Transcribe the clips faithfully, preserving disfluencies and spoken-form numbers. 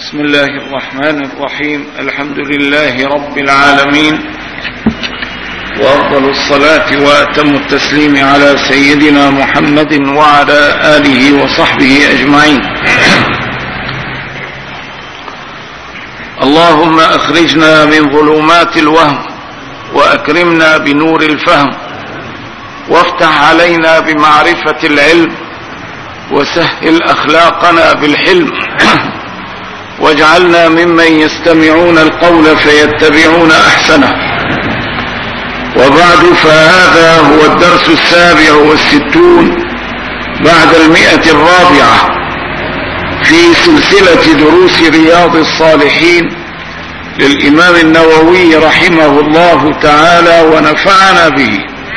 بسم الله الرحمن الرحيم. الحمد لله رب العالمين، وأفضل الصلاة وأتم التسليم على سيدنا محمد وعلى آله وصحبه أجمعين. اللهم أخرجنا من ظلمات الوهم وأكرمنا بنور الفهم، وافتح علينا بمعرفة العلم، وسهل أخلاقنا بالحلم، واجعلنا ممن يستمعون القول فيتبعون أحسنه. وبعد، فهذا هو الدرس السابع والستون بعد المئة الرابعة في سلسلة دروس رياض الصالحين للإمام النووي رحمه الله تعالى ونفعنا به.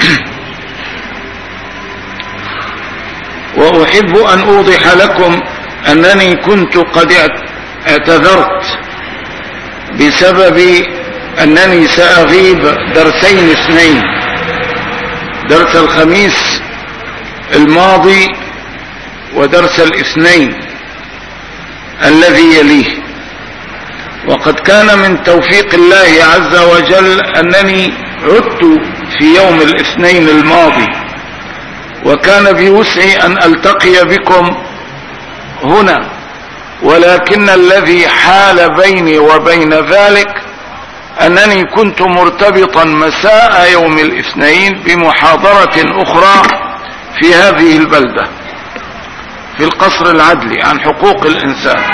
وأحب أن أوضح لكم أنني كنت قد اعتذرت بسبب أنني سأغيب درسين اثنين، درس الخميس الماضي ودرس الاثنين الذي يليه. وقد كان من توفيق الله عز وجل أنني عدت في يوم الاثنين الماضي، وكان بوسعي أن ألتقي بكم هنا، ولكن الذي حال بيني وبين ذلك أنني كنت مرتبطا مساء يوم الاثنين بمحاضرة أخرى في هذه البلدة في القصر العدلي عن حقوق الإنسان،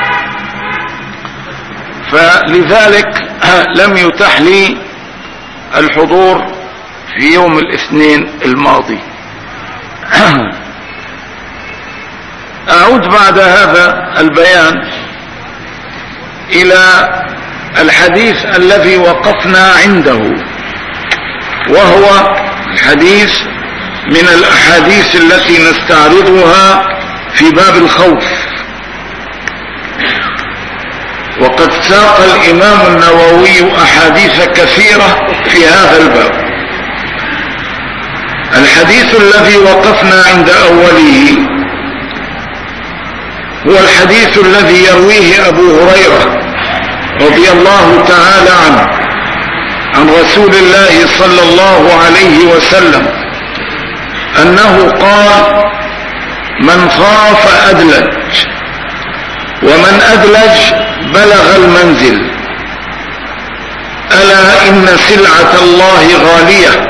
فلذلك لم يتح لي الحضور في يوم الاثنين الماضي. أعود بعد هذا البيان إلى الحديث الذي وقفنا عنده، وهو الحديث من الأحاديث التي نستعرضها في باب الخوف. وقد ساق الإمام النووي أحاديث كثيرة في هذا الباب. الحديث الذي وقفنا عند أوله هو الحديث الذي يرويه أبو هريرة رضي الله تعالى عنه عن رسول الله صلى الله عليه وسلم أنه قال: من خاف أدلج، ومن أدلج بلغ المنزل. ألا إن سلعة الله غالية،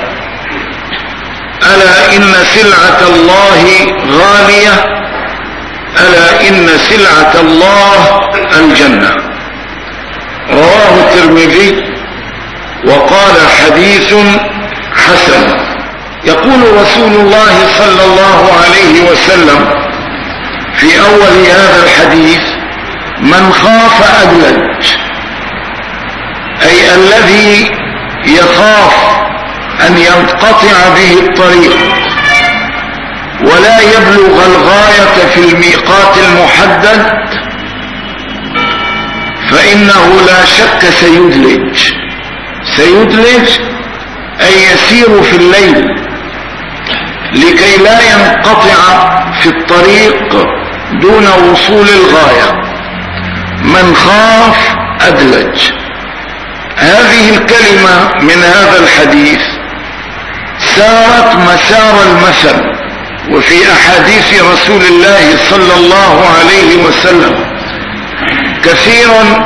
ألا إن سلعة الله غالية، ألا إن سلعة الله الجنة. رواه الترمذي وقال حديث حسن. يقول رسول الله صلى الله عليه وسلم في أول هذا الحديث: من خاف أدلج، أي الذي يخاف أن ينقطع به الطريق ولا يبلغ الغاية في الميقات المحدد، فإنه لا شك سيدلج. سيدلج أي يسير في الليل لكي لا ينقطع في الطريق دون وصول الغاية. من خاف أدلج. هذه الكلمة من هذا الحديث سارت مسار المثل، وفي أحاديث رسول الله صلى الله عليه وسلم كثير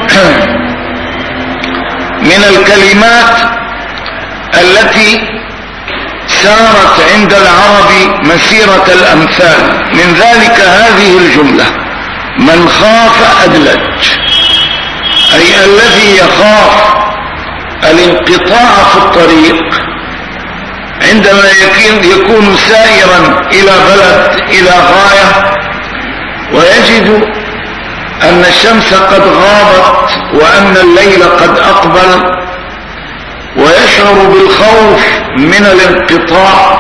من الكلمات التي سارت عند العرب مسيرة الأمثال. من ذلك هذه الجملة: من خاف أدلج، أي الذي يخاف الانقطاع في الطريق عندما يكون سائرا إلى بلد، إلى غاية، ويجد أن الشمس قد غابت وأن الليل قد أقبل، ويشعر بالخوف من الانقطاع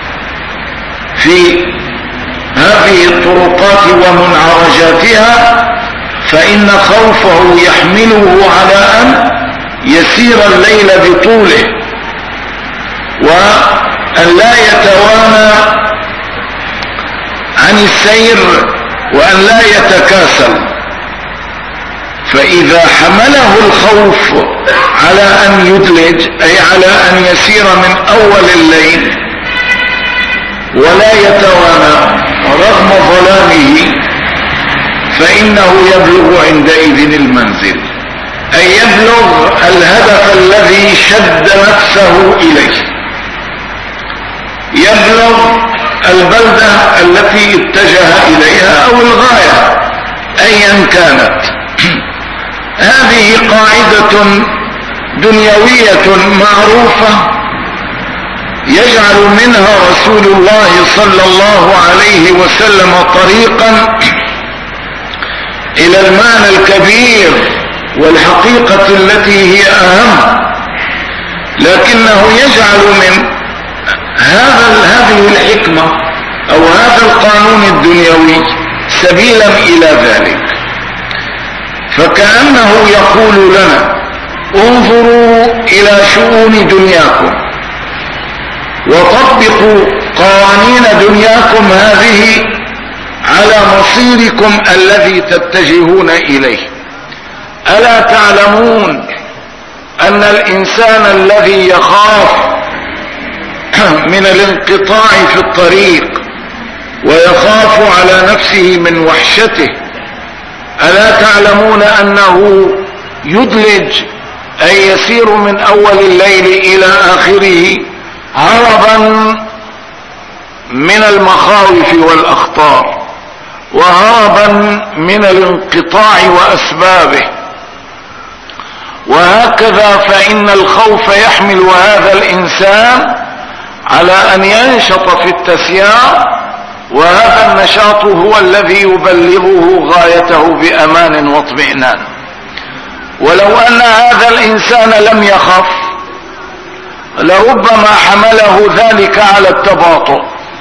في هذه الطرقات ومنعرجاتها، فإن خوفه يحمله على أن يسير الليل بطوله، وأن لا يتوانى عن السير، وأن لا يتكاسل. فإذا حمله الخوف على أن يدلج، أي على أن يسير من أول الليل ولا يتوانى رغم ظلامه، فإنه يبلغ عندئذ المنزل، أي يبلغ الهدف الذي شد نفسه إليه، يبلغ البلدة التي اتجه إليها أو الغاية أيا كانت. هذه قاعدة دنيوية معروفة يجعل منها رسول الله صلى الله عليه وسلم طريقا إلى المعنى الكبير والحقيقة التي هي أهم، لكنه يجعل من هذا هذه الحكمة أو هذا القانون الدنيوي سبيلا إلى ذلك، فكأنه يقول لنا انظروا إلى شؤون دنياكم وطبقوا قوانين دنياكم هذه على مصيركم الذي تتجهون إليه. ألا تعلمون أن الإنسان الذي يخاف من الانقطاع في الطريق ويخاف على نفسه من وحشته، ألا تعلمون أنه يدلج أي يسير من أول الليل إلى آخره هربا من المخاوف والأخطار وهربا من الانقطاع وأسبابه. وهكذا فإن الخوف يحمل هذا الإنسان على أن ينشط في التسيار، وهذا النشاط هو الذي يبلغه غايته بأمان واطمئنان. ولو أن هذا الإنسان لم يخف لربما حمله ذلك على التباطؤ،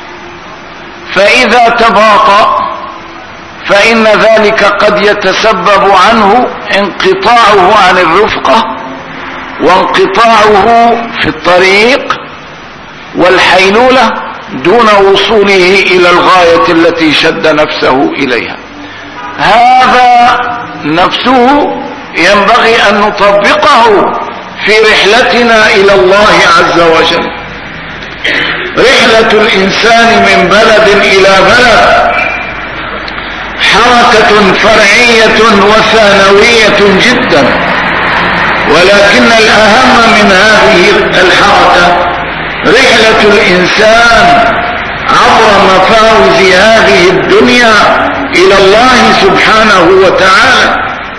فإذا تباطأ فإن ذلك قد يتسبب عنه انقطاعه عن الرفقة وانقطاعه في الطريق والحيلولة دون وصوله إلى الغاية التي شد نفسه إليها. هذا نفسه ينبغي أن نطبقه في رحلتنا إلى الله عز وجل. رحلة الإنسان من بلد إلى بلد حركة فرعية وثانوية جدا، ولكن الأهم من هذه الحركة رحلة الإنسان عبر مفاوز هذه الدنيا إلى الله سبحانه وتعالى.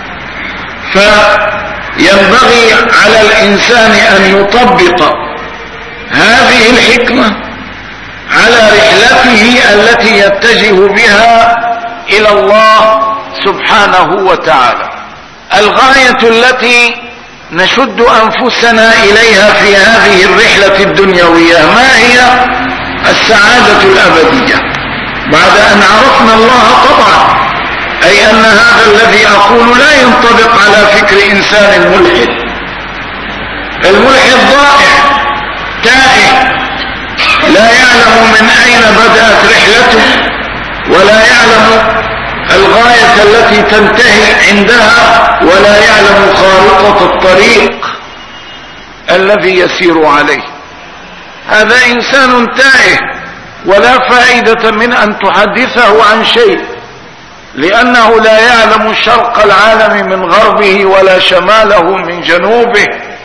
فينبغي على الإنسان أن يطبق هذه الحكمة على رحلته التي يتجه بها إلى الله سبحانه وتعالى. الغاية التي نشد أنفسنا إليها في هذه الرحلة الدنيوية ما هي؟ السعادة الأبدية، بعد أن عرفنا الله طبعا، أي أن هذا الذي أقول لا ينطبق على فكر إنسان ملحد. الملحد ضائع تائه لا يعلم من أين بدأت رحلته ولا يعلم الغاية التي تنتهي عندها ولا يعلم خارطة الطريق الذي يسير عليه. هذا إنسان تائه ولا فائدة من أن تحدثه عن شيء، لأنه لا يعلم شرق العالم من غربه ولا شماله من جنوبه،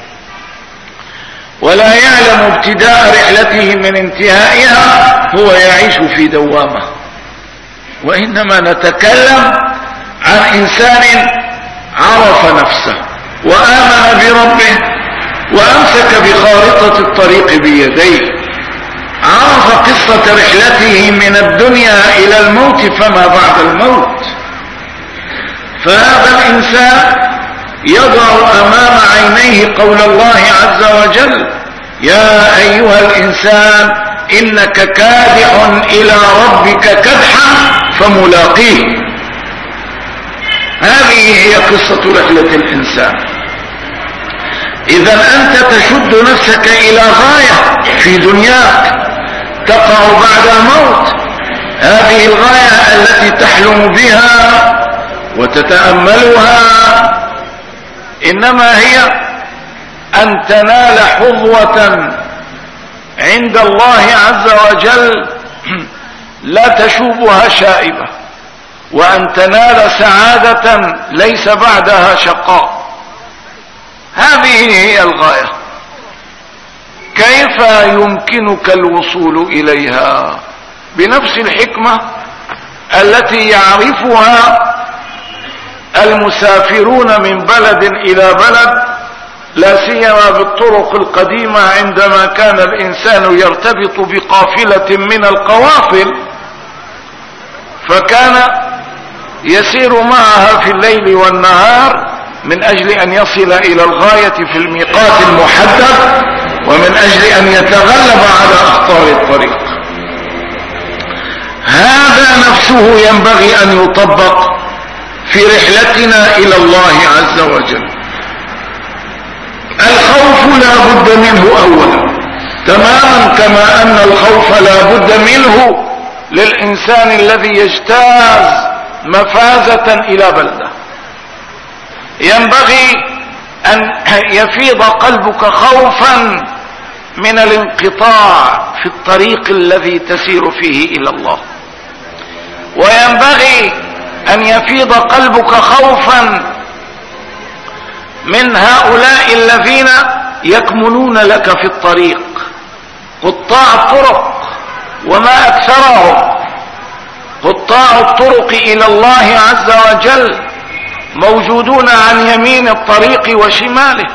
ولا يعلم ابتداء رحلته من انتهائها، هو يعيش في دوامه. وإنما نتكلم عن إنسان عرف نفسه وآمن بربه وأمسك بخارطة الطريق بيديه، عرف قصة رحلته من الدنيا إلى الموت فما بعد الموت. فهذا الإنسان يضع أمام عينيه قول الله عز وجل: يا أيها الإنسان إنك كادح إلى ربك كدحا فملاقيه. هذه هي قصة رحلة الإنسان. إذا أنت تشد نفسك إلى غاية في دنياك تقع بعد الموت، هذه الغاية التي تحلم بها وتتأملها إنما هي أن تنال حظوة عند الله عز وجل لا تشوبها شائبة، وأن تنال سعادة ليس بعدها شقاء. هذه هي الغاية. كيف يمكنك الوصول إليها؟ بنفس الحكمة التي يعرفها المسافرون من بلد إلى بلد، لا سيما بالطرق القديمة، عندما كان الإنسان يرتبط بقافلة من القوافل فكان يسير معها في الليل والنهار من أجل أن يصل إلى الغاية في الميقات المحدد، ومن أجل أن يتغلب على أخطار الطريق. هذا نفسه ينبغي أن يطبق في رحلتنا إلى الله عز وجل. الخوف لا بد منه أولا، تماما كما أن الخوف لا بد منه للإنسان الذي يجتاز مفازة إلى بلده. ينبغي أن يفيض قلبك خوفا من الانقطاع في الطريق الذي تسير فيه إلى الله، وينبغي أن يفيض قلبك خوفا من هؤلاء الذين يكمنون لك في الطريق، قطاع الطرق وما أكثرهم. قطاع الطرق إلى الله عز وجل موجودون عن يمين الطريق وشماله،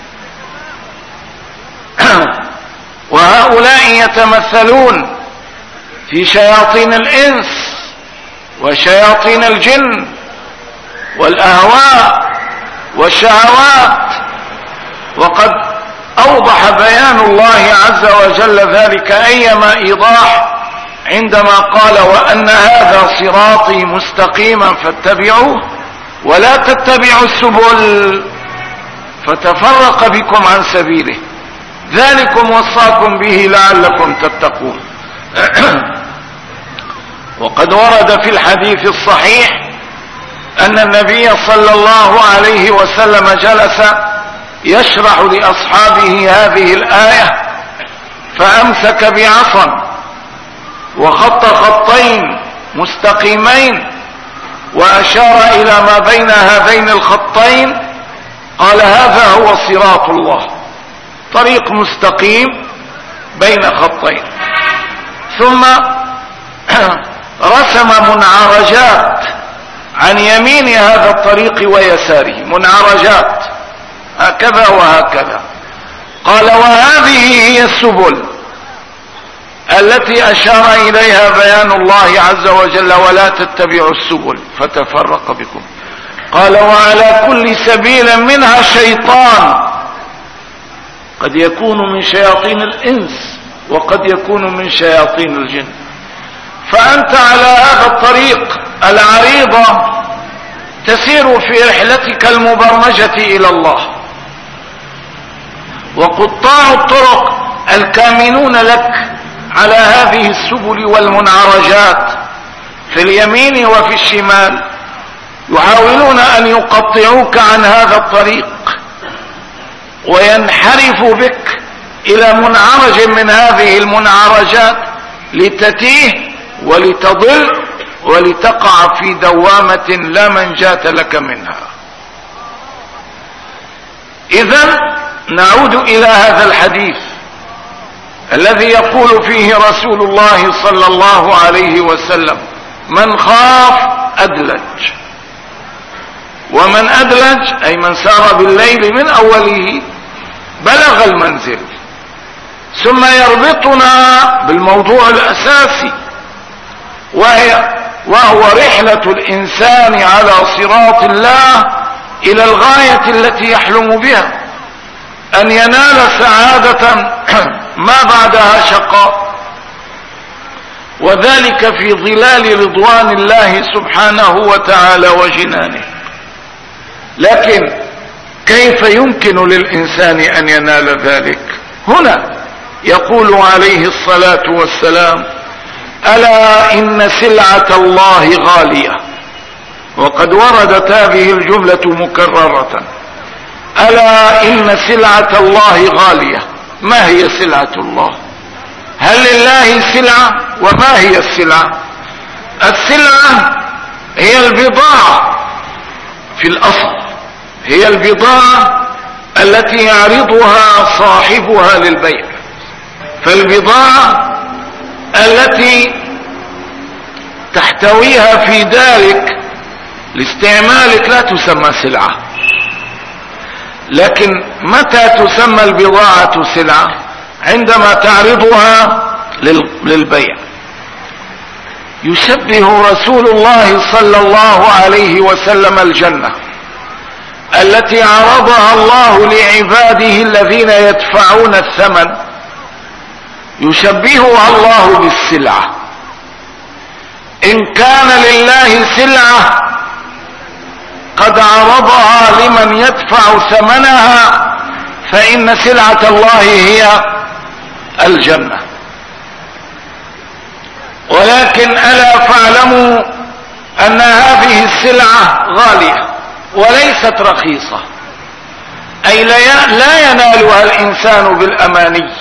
وهؤلاء يتمثلون في شياطين الإنس وشياطين الجن والأهواء والشهوات. وقد أوضح بيان الله عز وجل ذلك أيما إيضاح عندما قال: وأن هذا صراطي مستقيما فاتبعوه ولا تتبعوا السبل فتفرق بكم عن سبيله ذلكم وصاكم به لعلكم تتقون. وقد ورد في الحديث الصحيح أن النبي صلى الله عليه وسلم جلس يشرح لأصحابه هذه الآية، فأمسك بعصا وخط خطين مستقيمين وأشار إلى ما بين هذين الخطين، قال: هذا هو صراط الله، طريق مستقيم بين خطين. ثم رسم منعرجات عن يمين هذا الطريق ويساره، منعرجات هكذا وهكذا. قال: وهذه هي السبل التي أشار إليها بيان الله عز وجل: ولا تتبعوا السبل فتفرق بكم. قال: وعلى كل سبيل منها شيطان، قد يكون من شياطين الإنس وقد يكون من شياطين الجن. فأنت على هذا الطريق العريضة تسير في رحلتك المبرمجة إلى الله، وقطاع الطرق الكامنون لك على هذه السبل والمنعرجات في اليمين وفي الشمال يحاولون أن يقطعوك عن هذا الطريق وينحرفوا بك إلى منعرج من هذه المنعرجات لتتيه ولتضل ولتقع في دوامة لا منجاة لك منها. إذن نعود إلى هذا الحديث الذي يقول فيه رسول الله صلى الله عليه وسلم: من خاف أدلج. ومن أدلج أي من سار بالليل من أوله بلغ المنزل. ثم يربطنا بالموضوع الأساسي، وهي وهو رحلة الإنسان على صراط الله إلى الغاية التي يحلم بها، أن ينال سعادة ما بعدها شقاء، وذلك في ظلال رضوان الله سبحانه وتعالى وجنانه. لكن كيف يمكن للإنسان أن ينال ذلك؟ هنا يقول عليه الصلاة والسلام: ألا إن سلعة الله غالية. وقد وردت هذه الجملة مكررة. ألا إن سلعة الله غالية. ما هي سلعة الله؟ هل لله سلعة؟ وما هي السلعة؟ السلعة هي البضاعة في الأصل، هي البضاعة التي يعرضها صاحبها للبيع. فالبضاعة التي تحتويها في دارك لاستعمالك لا تسمى سلعة. لكن متى تسمى البضاعة سلعة؟ عندما تعرضها للبيع. يشبه رسول الله صلى الله عليه وسلم الجنة التي عرضها الله لعباده الذين يدفعون الثمن، يشبهها الله بالسلعة. إن كان لله سلعة قد عرضها لمن يدفع ثمنها، فإن سلعة الله هي الجنة. ولكن ألا فاعلموا أن هذه السلعة غالية وليست رخيصة، أي لا ينالها الإنسان بالأماني،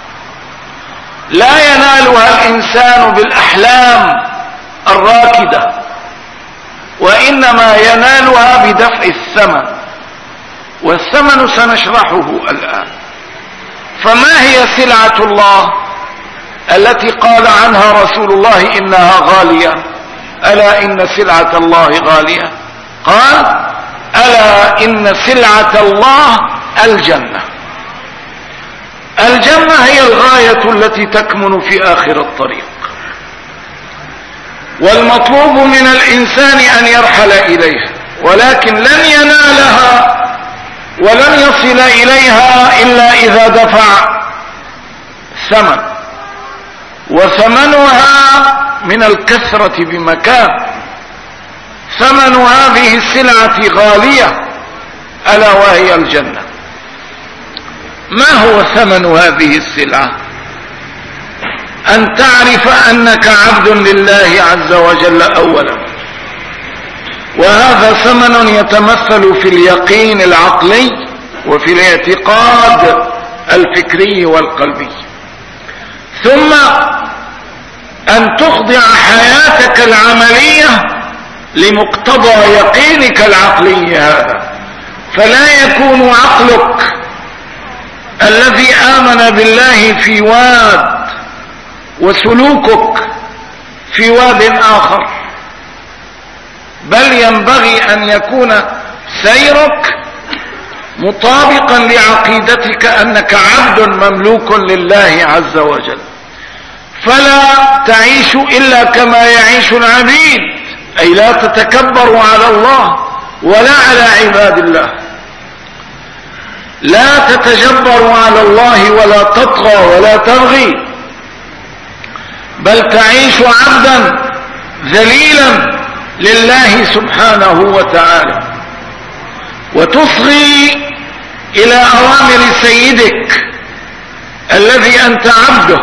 لا ينالها الإنسان بالأحلام الراكدة، وإنما ينالها بدفع الثمن، والثمن سنشرحه الآن. فما هي سلعة الله التي قال عنها رسول الله إنها غالية؟ ألا إن سلعة الله غالية. قال ألا إن سلعة الله الجنة. الجنة هي الغاية التي تكمن في آخر الطريق، والمطلوب من الإنسان أن يرحل إليها، ولكن لن ينالها ولن يصل إليها إلا إذا دفع ثمن، وثمنها من الكثرة بمكان. ثمن هذه السلعة غالية، ألا وهي الجنة. ما هو ثمن هذه السلعة؟ أن تعرف أنك عبد لله عز وجل أولا، وهذا ثمن يتمثل في اليقين العقلي وفي الاعتقاد الفكري والقلبي. ثم أن تخضع حياتك العملية لمقتضى يقينك العقلي هذا، فلا يكون عقلك الذي آمن بالله في واد وسلوكك في واد آخر، بل ينبغي أن يكون سيرك مطابقا لعقيدتك أنك عبد مملوك لله عز وجل، فلا تعيش إلا كما يعيش العبيد، أي لا تتكبر على الله ولا على عباد الله، لا تتجبر على الله ولا تطغى ولا تبغي، بل تعيش عبدا ذليلا لله سبحانه وتعالى، وتصغي إلى أوامر سيدك الذي أنت عبده،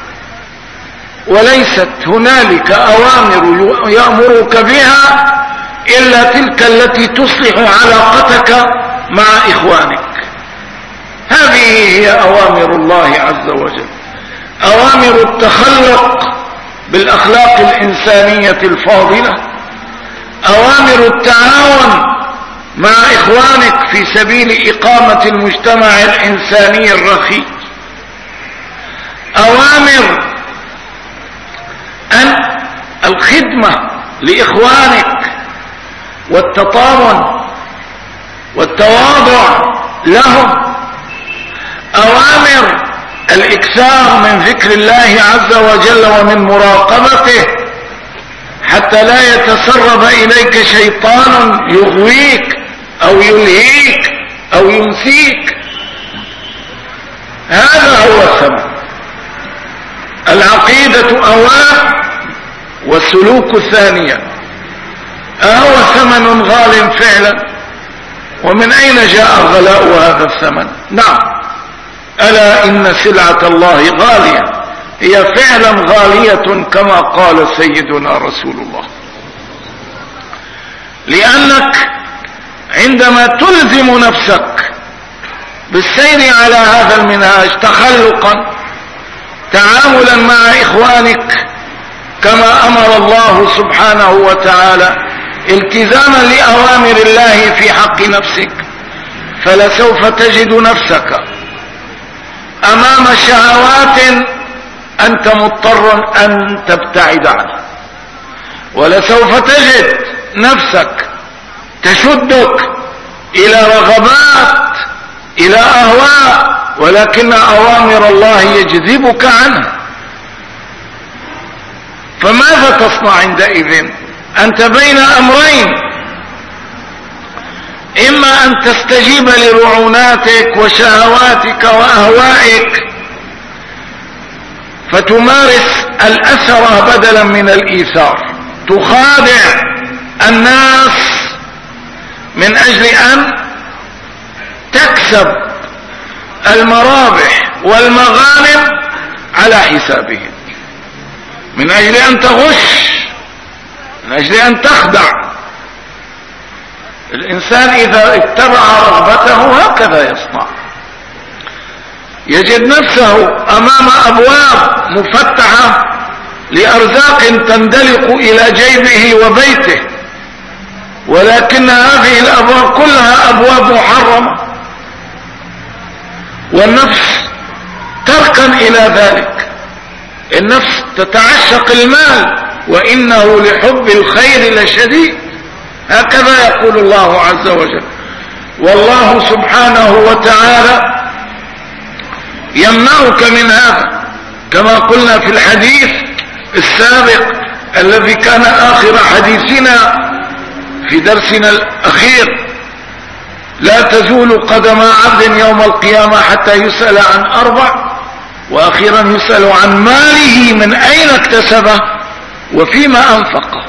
وليست هنالك أوامر يأمرك بها إلا تلك التي تصلح علاقتك مع إخوانك. هذه هي أوامر الله عز وجل، أوامر التخلق بالأخلاق الإنسانية الفاضلة، أوامر التعاون مع إخوانك في سبيل إقامة المجتمع الإنساني الرخي، أوامر أن الخدمة لإخوانك والتطاول والتواضع لهم، أوامر الإكثار من ذكر الله عز وجل ومن مراقبته حتى لا يتسرب إليك شيطان يغويك أو يلهيك أو ينسيك. هذا هو الثمن. العقيدة أولا والسلوك ثانيا. أهو ثمن غال فعلا؟ ومن أين جاء غلاء هذا الثمن؟ نعم، ألا إن سلعة الله غالية، هي فعلا غالية كما قال سيدنا رسول الله، لأنك عندما تلزم نفسك بالسير على هذا المنهاج تخلقا، تعاملا مع إخوانك كما أمر الله سبحانه وتعالى، التزاما لأوامر الله في حق نفسك، فلسوف تجد نفسك أمام شهوات أنت مضطر أن تبتعد عنها، ولسوف تجد نفسك تشدك إلى رغبات، إلى أهواء، ولكن أوامر الله يجذبك عنها. فماذا تصنع عندئذ؟ أنت بين أمرين، إما أن تستجيب لرعوناتك وشهواتك وأهوائك فتمارس الأثر بدلا من الإيثار، تخادع الناس من أجل أن تكسب المرابح والمغانم على حسابهم، من أجل أن تغش، من أجل أن تخدع. الإنسان إذا اتبع رغبته هكذا يصنع، يجد نفسه أمام أبواب مفتحة لأرزاق تندلق إلى جيبه وبيته، ولكن هذه الأبواب كلها أبواب محرمة، والنفس تركن إلى ذلك. النفس تتعشق المال، وإنه لحب الخير لشديد، هكذا يقول الله عز وجل. والله سبحانه وتعالى يمنعك من هذا، كما قلنا في الحديث السابق الذي كان آخر حديثنا في درسنا الأخير: لا تزول قدم عبد يوم القيامة حتى يسأل عن أربع، وأخيرا يسأل عن ماله من أين اكتسبه وفيما أنفقه.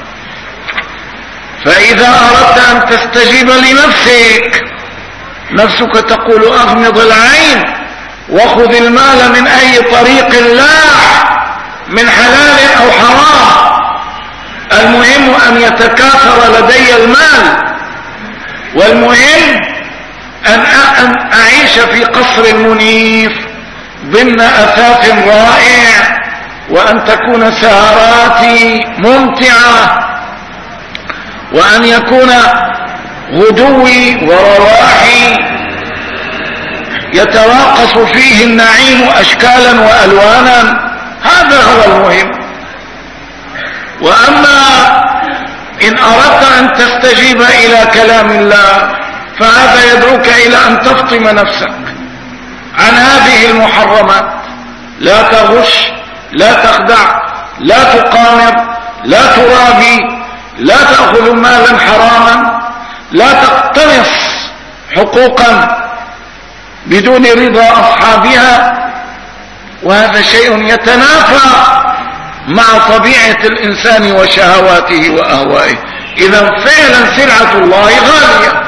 فإذا أردت أن تستجيب لنفسك، نفسك تقول أغمض العين وخذ المال من أي طريق لاح، من حلال أو حرام، المهم أن يتكاثر لدي المال، والمهم أن أعيش في قصر منيف ضمن أثاث رائع، وأن تكون سهراتي ممتعة، وأن يكون غدوي ورواحي يتراقص فيه النعيم أشكالا وألوانا. هذا هو المهم. وأما إن أردت أن تستجيب إلى كلام الله فهذا يدعوك إلى أن تفطم نفسك عن هذه المحرمات، لا تغش، لا تخدع، لا تقامر، لا ترابي، لا تأخذ مالا حراما، لا تقتنص حقوقا بدون رضا أصحابها، وهذا شيء يتنافى مع طبيعة الإنسان وشهواته وأهوائه. إذا فعلا سلعة الله غالية،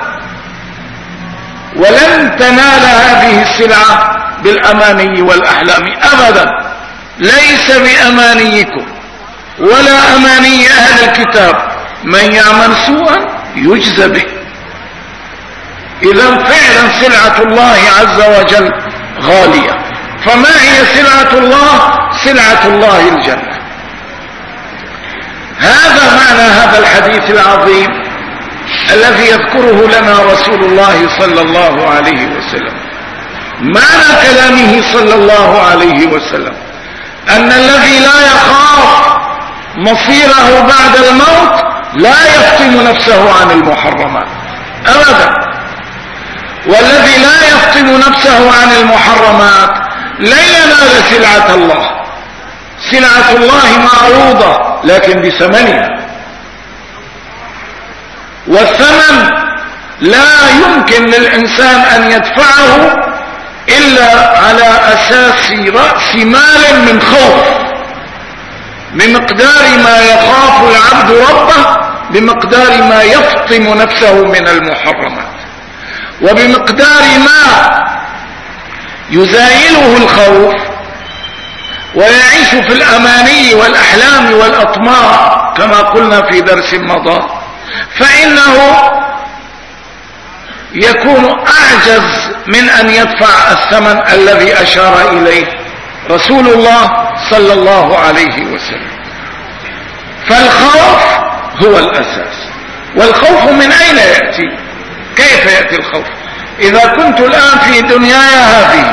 ولن تنال هذه السلعة بالأماني والأحلام أبدا، ليس بأمانيكم ولا أماني أهل الكتاب، من يعمل سوءا يجزى به. إذا فعلا سلعة الله عز وجل غالية. فما هي سلعة الله؟ سلعة الله الجنة. هذا معنى هذا الحديث العظيم الذي يذكره لنا رسول الله صلى الله عليه وسلم. معنى كلامه صلى الله عليه وسلم أن الذي لا يخاف مصيره بعد الموت لا يفطم نفسه عن المحرمات أبدا، والذي لا يفطم نفسه عن المحرمات لن ينال سلعة الله. سلعة الله معروضة لكن بثمنها، والثمن لا يمكن للإنسان أن يدفعه إلا على أساس رأس مال من خوف، بمقدار ما يخاف العبد ربه بمقدار ما يفطم نفسه من المحرمات، وبمقدار ما يزايله الخوف ويعيش في الأماني والأحلام والأطماع، كما قلنا في درس مضى، فإنه يكون أعجز من أن يدفع الثمن الذي أشار إليه رسول الله صلى الله عليه وسلم. فالخوف هو الأساس. والخوف من أين يأتي؟ كيف يأتي الخوف؟ إذا كنت الآن في دنياي هذه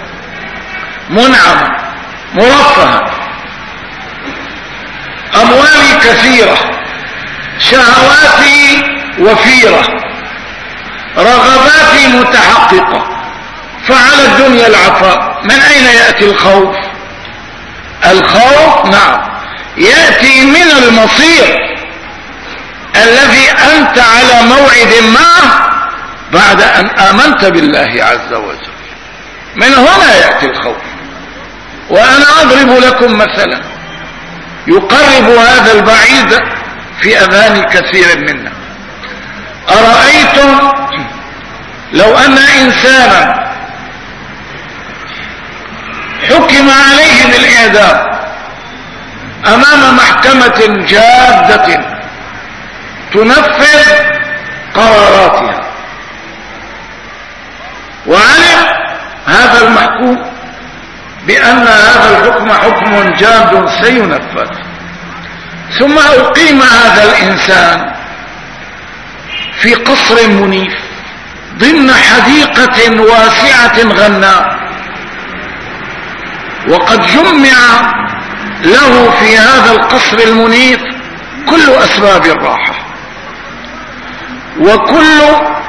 منعم مرفه، أموالي كثيرة، شهواتي وفيرة، رغباتي متحققة، فعلى الدنيا العفاء، من أين يأتي الخوف؟ الخوف نعم يأتي من المصير الذي أنت على موعد معه بعد أن آمنت بالله عز وجل. من هنا يأتي الخوف. وأنا أضرب لكم مثلا يقرب هذا البعيد في أذهان كثير منا. أرأيتم لو أن إنسانا حكم عليه بالإعدام أمام محكمة جادة تنفذ قراراتها، وعلم هذا المحكوم بأن هذا الحكم حكم جاد سينفذ، ثم أقيم هذا الإنسان في قصر منيف ضمن حديقة واسعة غناء، وقد جمع له في هذا القصر المنيف كل أسباب الراحة وكل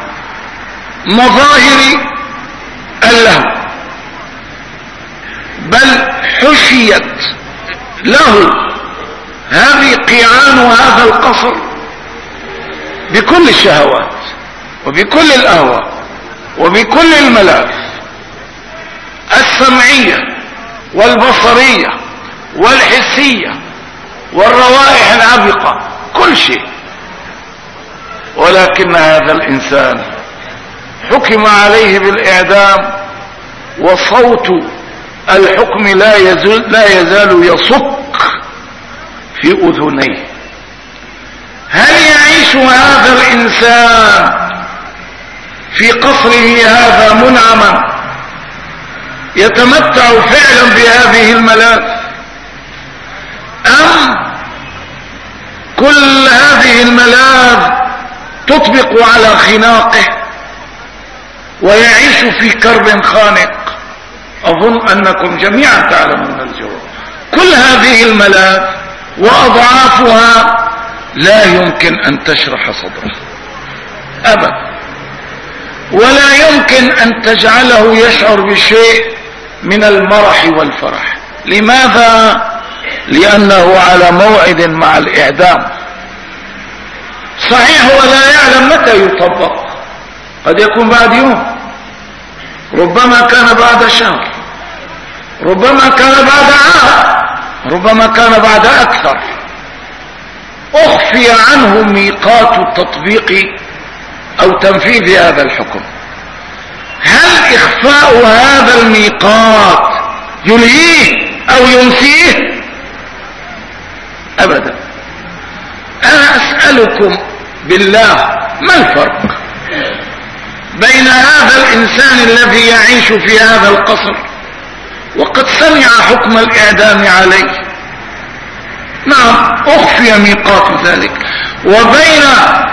مظاهر اللهو، بل حشيت له هذه قيعان هذا القصر بكل الشهوات وبكل الأهواء وبكل الملاذ السمعية والبصرية والحسية والروائح العبقة، كل شيء. ولكن هذا الإنسان حكم عليه بالإعدام وصوت الحكم لا يزال, لا يزال يصك في أذنيه. هل يعيش هذا الإنسان في قصره هذا منعما يتمتع فعلا بهذه الملاذ، أم كل هذه الملاذ تطبق على خناقه ويعيش في كرب خانق؟ أظن أنكم جميعا تعلمون الجواب. كل هذه الملاذ وأضعافها لا يمكن أن تشرح صدره أبدا، ولا يمكن أن تجعله يشعر بشيء من المرح والفرح. لماذا؟ لأنه على موعد مع الإعدام. صحيح هو لا يعلم متى يطبق، قد يكون بعد يوم، ربما كان بعد شهر، ربما كان بعد عام، ربما كان بعد أكثر. أخفي عنه ميقات تطبيق أو تنفيذ هذا الحكم. هل إخفاء هذا الميقات يلهيه أو ينسيه؟ أبدا. أنا أسألكم بالله، ما الفرق بين هذا الإنسان الذي يعيش في هذا القصر وقد سمع حكم الإعدام عليه، نعم أخفي ميقات ذلك، وبين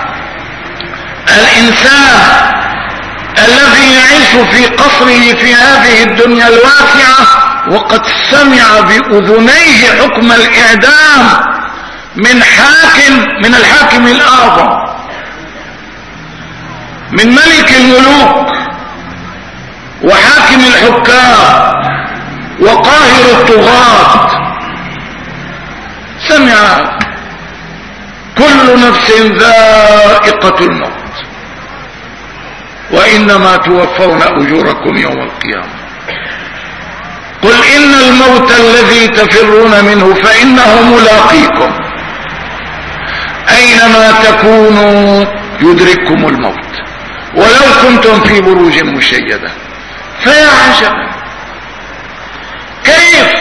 الإنسان الذي يعيش في قصره في هذه الدنيا الواسعة وقد سمع بأذنيه حكم الإعدام من حاكم، من الحاكم الأعظم، من ملك الملوك وحاكم الحكام وقاهر الطغاة. سمع كل نفس ذائقة الموت وإنما توفون أجوركم يوم القيامة. قل إن الموت الذي تفرون منه فإنه ملاقيكم أينما تكونوا يدرككم الموت ولو كنتم في بروج مشيدة. فيا عجبا كيف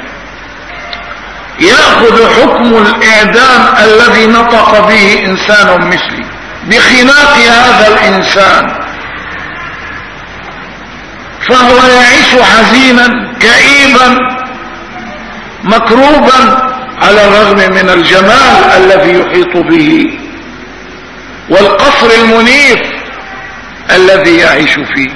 يأخذ حكم الإعدام الذي نطق به إنسان مثلي بخناق هذا الإنسان فهو يعيش حزينا كئيبا مكروبا على الرغم من الجمال الذي يحيط به والقصر المنيف الذي يعيش فيه.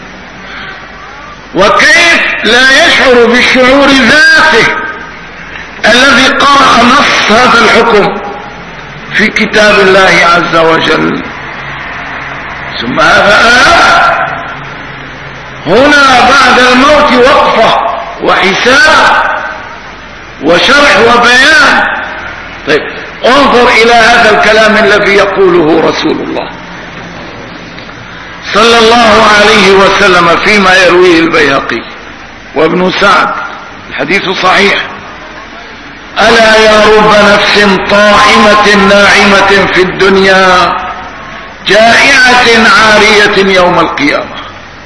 وكيف لا يشعر بالشعور ذاته الذي قرأ نص هذا الحكم في كتاب الله عز وجل. ثم هذا آه هنا بعد الموت وقفة وحساب وشرح وبيان. طيب انظر إلى هذا الكلام الذي يقوله رسول الله صلى الله عليه وسلم فيما يرويه البيهقي وابن سعد، الحديث صحيح: ألا يا رب نفس طاعمة ناعمة في الدنيا جائعة عارية يوم القيامة.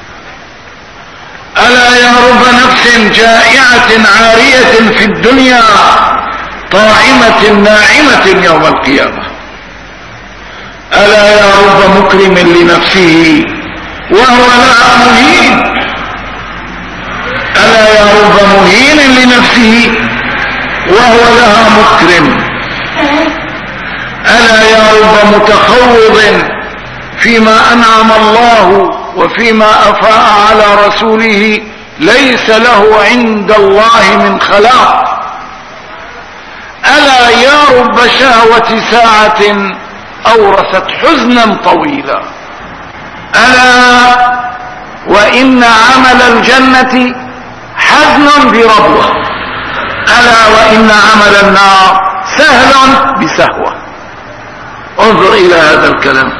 ألا يا رب نفس جائعة عارية في الدنيا طاعمة ناعمة يوم القيامة. ألا يا رب مكرم لنفسه وهو لها مهين. ألا يا رب مهين لنفسه وهو لها مكرم. ألا يا رب متخوض فيما أنعم الله وفيما أفاء على رسوله ليس له عند الله من خلاق. ألا يا رب شهوة ساعة أورثت حزنا طويلا. ألا وإن عمل الجنة حزن بربوة. ألا وإن عمل النار سهل بسهوة. انظر إلى هذا الكلام.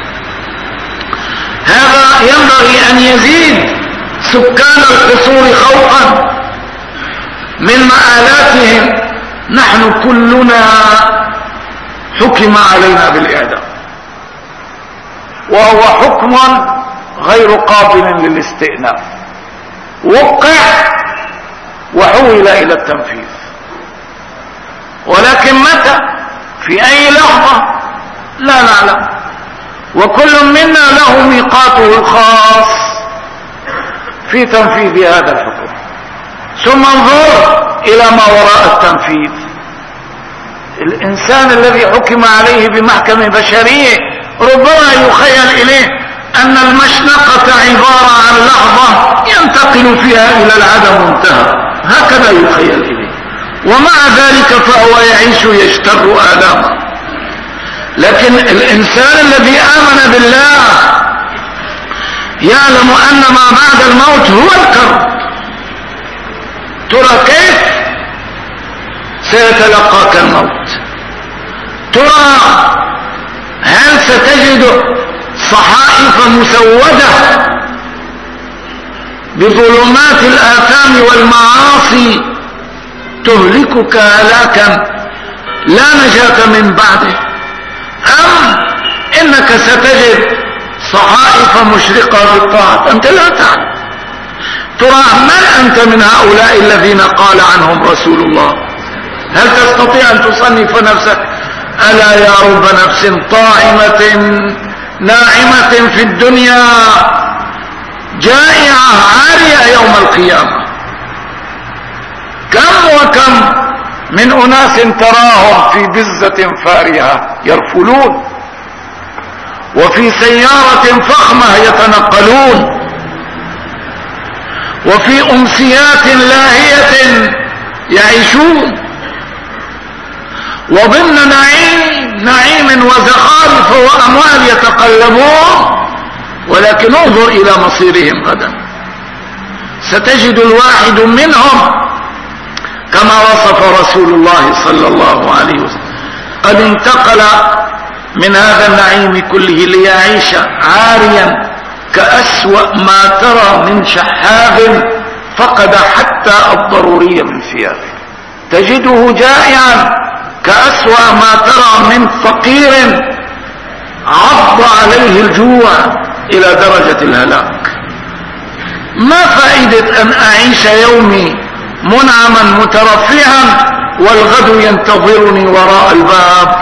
هذا ينبغي أن يزيد سكان القصور خوفا من مآلاتهم. نحن كلنا حكم علينا بالإعدام، وهو حكم غير قابل للاستئناف، وقع وحول إلى التنفيذ. ولكن متى؟ في أي لحظة؟ لا نعلم، وكل منا له ميقاته الخاص في تنفيذ هذا الحكم. ثم انظر إلى ما وراء التنفيذ. الإنسان الذي حكم عليه بمحكمة بشرية ربما يخيل إليه أن المشنقة عبارة عن لحظة ينتقل فيها إلى العدم منتهى، هكذا يخيل إليه، ومع ذلك فهو يعيش يجتر آلاما. لكن الإنسان الذي آمن بالله يعلم أن ما بعد الموت هو الكرب. ترى كيف سيتلقاك الموت؟ ترى هل ستجد صحائف مسودة بظلمات الآثام والمعاصي تهلكك هلاكا لا نجاة من بعده، أم إنك ستجد صحائف مشرقة بالطاعة؟ أنت لا تعلم. ترى من أنت من هؤلاء الذين قال عنهم رسول الله؟ هل تستطيع أن تصنف نفسك؟ ألا يا رب نفس طاعمة ناعمة في الدنيا جائعة عارية يوم القيامة. كم وكم من أناس تراهم في بزة فارهة يرفلون، وفي سيارة فخمة يتنقلون، وفي أمسيات لاهية يعيشون، وضمن نعيم نعيم وزخارف وأموال يتقلبون. ولكن انظر إلى مصيرهم غدا، ستجد الواحد منهم كما وصف رسول الله صلى الله عليه وسلم قد انتقل من هذا النعيم كله ليعيش عاريا كأسوأ ما ترى من شحاذ فقد حتى الضروري من ثيابه. تجده جائعا كأسوأ ما ترى من فقير عض عليه الجوع إلى درجة الهلاك. ما فائدة أن أعيش يومي منعما مترفعا والغد ينتظرني وراء الباب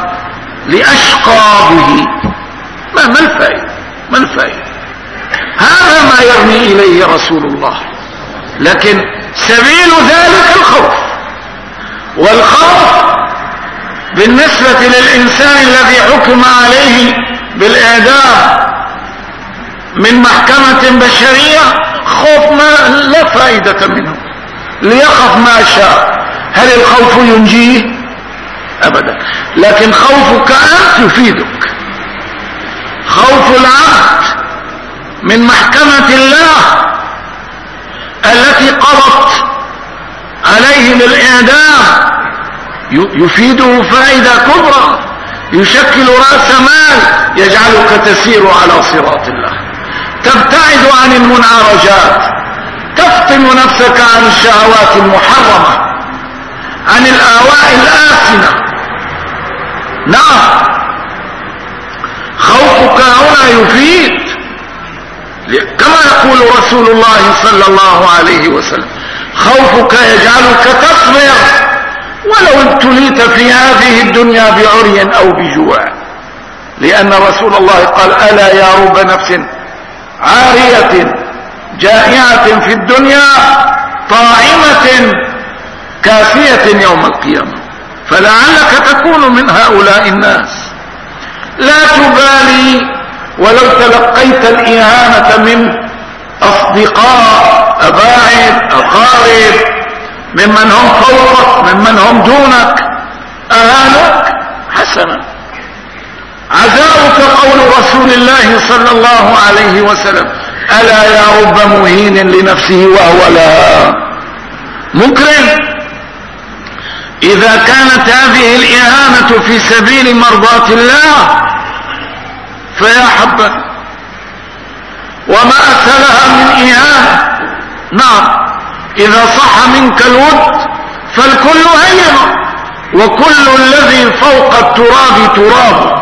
لأشقى به؟ ما ما الفائدة؟ ما الفائدة؟ هذا ما أرشدني إليه رسول الله. لكن سبيل ذلك الخوف، والخوف بالنسبة للإنسان الذي حكم عليه بالإعدام من محكمة بشرية خوف ما لا فائدة منه، ليخف ما شاء. هل الخوف ينجيه؟ أبدا. لكن خوفك أنت يفيدك. خوف العبد من محكمة الله التي قضت عليه بالإعدام يفيده فائدة كبرى، يشكل رأس مال يجعلك تسير على صراط الله، تبتعد عن المنعرجات، تفطم نفسك عن الشهوات المحرمة، عن الآواء الآثمة. نعم، خوفك هنا يفيد، كما يقول رسول الله صلى الله عليه وسلم: خوفك يجعلك تصبر ولو ابتليت في هذه الدنيا بعري أو بجوع. لأن رسول الله قال: ألا يا رب نفس عارية جائعة في الدنيا طاعمة كافية يوم القيامة. فلعلك تكون من هؤلاء الناس. لا تبالي ولو تلقيت الإهانة من أصدقاء، أباعد، أقارب، ممن هم فوقك، ممن هم دونك، أهانك حسنا. عزاؤك قول رسول الله صلى الله عليه وسلم: ألا يا رب مهين لنفسه وهو لها مكرم. إذا كانت هذه الإهانة في سبيل مرضاة الله فيا حبذا، وما أسهلها من إهانة. نعم، إذا صح منك الود فالكل هين، وكل الذي فوق التراب تراب.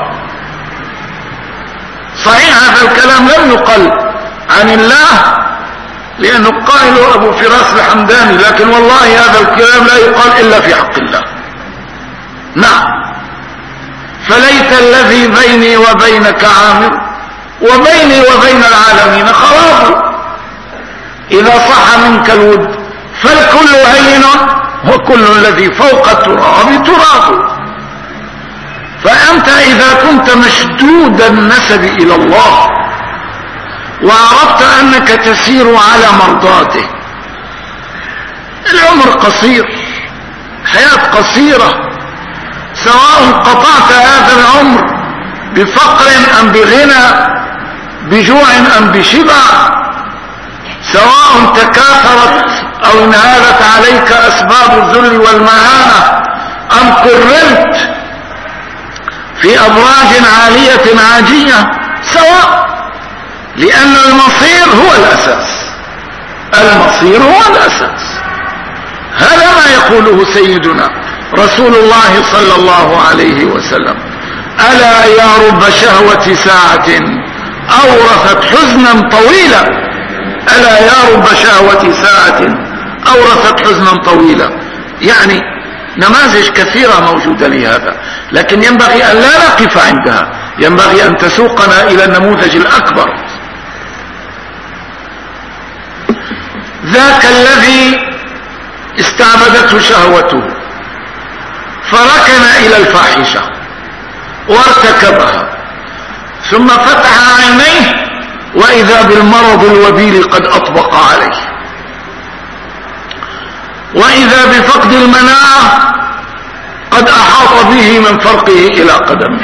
صحيح هذا الكلام لم يقل عن الله لأنه قائل أبو فراس الحمداني، لكن والله هذا الكلام لا يقال إلا في حق الله. نعم، فليت الذي بيني وبينك عامر وبيني وبين العالمين خراب. إذا صح منك الود فالكل هين، وكل الذي فوق التراب تراب. فأنت إذا كنت مشدود النسب إلى الله وعرفت أنك تسير على مرضاته، العمر قصير، حياة قصيرة، سواء قطعت هذا العمر بفقر أم بغنى، بجوع أم بشبع، سواء تكاثرت أو انهالت عليك أسباب الذل والمهانة، أم كرمت في أبراج عالية عاجية، سواء، لأن المصير هو الأساس. المصير هو الأساس. هذا ما يقوله سيدنا رسول الله صلى الله عليه وسلم: ألا يا رب شهوة ساعة أورثت حزنا طويلا. ألا يا رب شهوة ساعة أورثت حزنا طويلا. يعني نماذج كثيرة موجودة لهذا، لكن ينبغي أن لا نقف عندها، ينبغي أن تسوقنا إلى النموذج الأكبر. ذاك الذي استعبدته شهوته فركن إلى الفاحشة وارتكبها، ثم فتح عينيه وإذا بالمرض الوبيل قد أطبق عليه، وإذا بفقد المناعة قد أحاط به من فرقه إلى قدمه.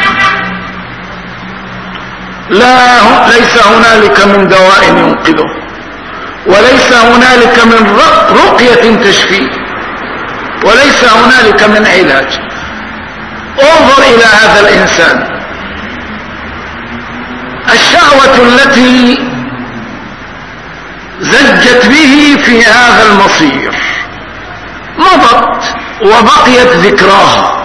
لا، ليس هنالك من دواء ينقذه، وليس هنالك من رقية تشفيه، وليس هنالك من علاج. انظر إلى هذا الإنسان، الشهوة التي زجت به في هذا المصير مضت وبقيت ذكراها.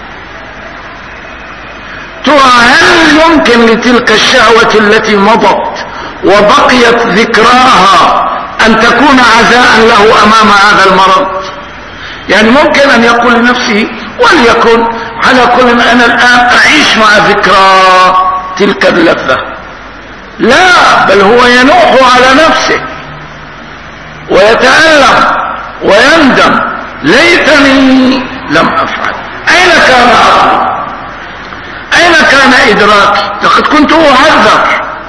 ترى هل يمكن لتلك الشهوة التي مضت وبقيت ذكراها أن تكون عزاء له أمام هذا المرض؟ يعني ممكن أن يقول لنفسه: وليكن على كل، أنا الآن أعيش مع ذكرى تلك اللذة، لا، بل هو ينوح على نفسه ويتألم ويندم، ليتني لم أفعل. أين كان عقلي؟ أين كان إدراكي؟ لقد كنت أحذر.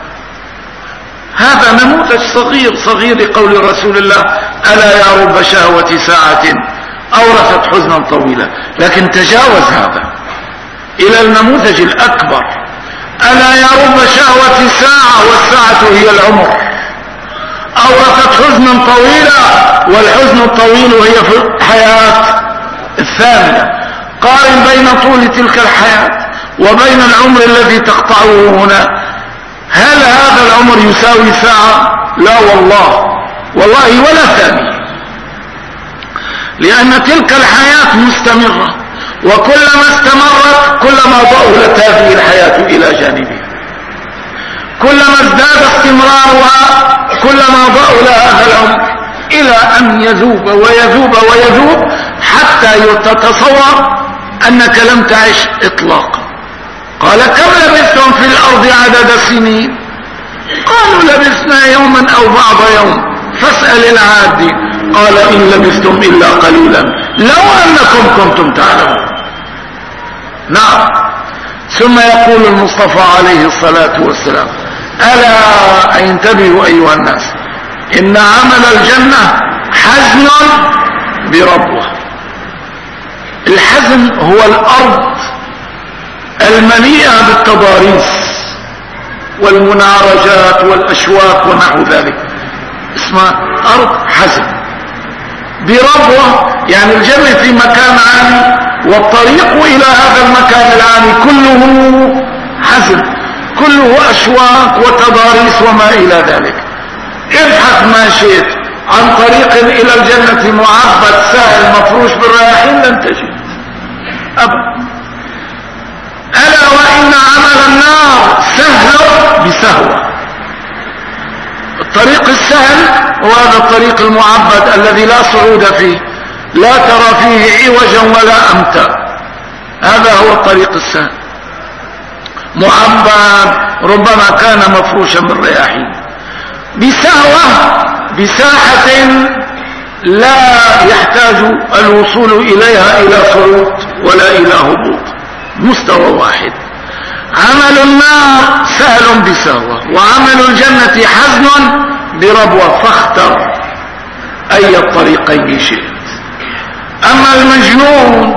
هذا نموذج صغير صغير لقول رسول الله: ألا يا رب شهوة ساعة أورثت حزنا طويلا. لكن تجاوز هذا إلى النموذج الأكبر: ألا يا رب شهوة ساعة والساعة هي العمر، أورثت حزنا طويلا، والحزن الطويل هي في الحياة الثانية. قارن بين طول تلك الحياة وبين العمر الذي تقطعه هنا. هل هذا العمر يساوي ساعة؟ لا والله، والله ولا ثانية، لأن تلك الحياة مستمرة، وكلما استمرت كلما ضؤلت هذه الحياة إلى جانبها، كلما ازداد استمرارها كلما ضؤل هذا العمر، إلى أن يذوب ويذوب ويذوب حتى تتصور أنك لم تعش إطلاقا. قال: كم لبثتم في الأرض عدد سنين؟ قالوا: لبثنا يوما أو بعض يوم، فاسأل العادين. قال: إن لبثتم إلا قليلا لو أنكم كنتم تعلمون. نعم. ثم يقول المصطفى عليه الصلاة والسلام: ألا انتبهوا أيها الناس، إن عمل الجنة حزن بربوة. الحزن هو الأرض المليئة بالتضاريس والمنارجات والأشواك ونحو ذلك، اسمها أرض حزن. بربوة يعني الجنة في مكان عالي، والطريق إلى هذا المكان العالي كله حزن، كله أشواك وتضاريس وما إلى ذلك. ابحث ما شئت عن طريق إلى الجنة معبد سهل مفروش بالرياحين لن تجد أبدا. ألا وإن عمل النار سهل بسهوة. الطريق السهل هو هذا الطريق المعبد الذي لا صعود فيه، لا ترى فيه عوجا ولا أمتا، هذا هو الطريق السهل، معبد ربما كان مفروشا بالرياحين. بسهوة بساحة لا يحتاج الوصول إليها إلى صعود ولا إلى هبوط، مستوى واحد. عمل النار سهل بسهوة، وعمل الجنة حزن بربوة، فاختر أي الطريقين شئت. أما المجنون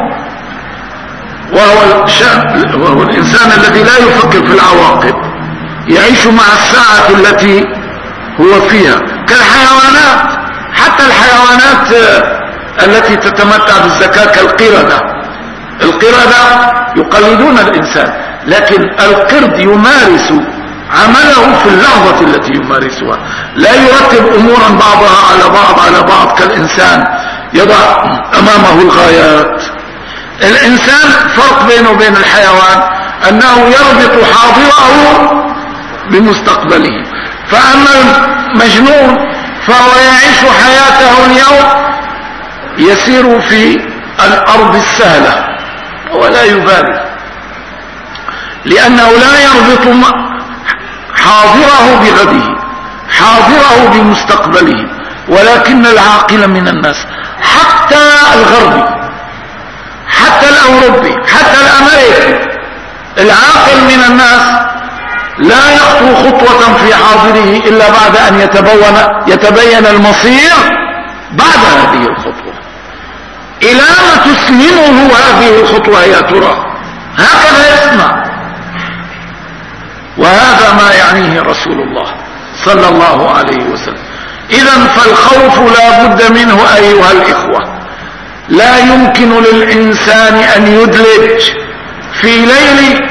وهو, وهو الإنسان الذي لا يفكر في العواقب، يعيش مع الساعة التي هو فيها كالحيوانات. حتى الحيوانات التي تتمتع بالذكاء كالقردة، القردة يقلدون الإنسان، لكن القرد يمارس عمله في اللحظة التي يمارسها، لا يرتب أمورا بعضها على بعض على بعض كالإنسان، يضع أمامه الغايات. الإنسان فرق بينه وبين الحيوان أنه يربط حاضره بمستقبله. فأما المجنون فهو يعيش حياته اليوم، يسير في الأرض السهلة ولا يبالي، لأنه لا يربط حاضره بغده، حاضره بمستقبله. ولكن العاقل من الناس، حتى الغربي، حتى الأوروبي، حتى الأمريكي، العاقل من الناس لا يخطو خطوة في حاضره إلا بعد أن يتبين, يتبين المصير بعد هذه الخطوة. إلى ما تسلمه هذه الخطوة يا ترى؟ هكذا يسمع. وهذا ما يعنيه رسول الله صلى الله عليه وسلم. إذن فالخوف لا بد منه أيها الإخوة. لا يمكن للإنسان أن يدلج في ليل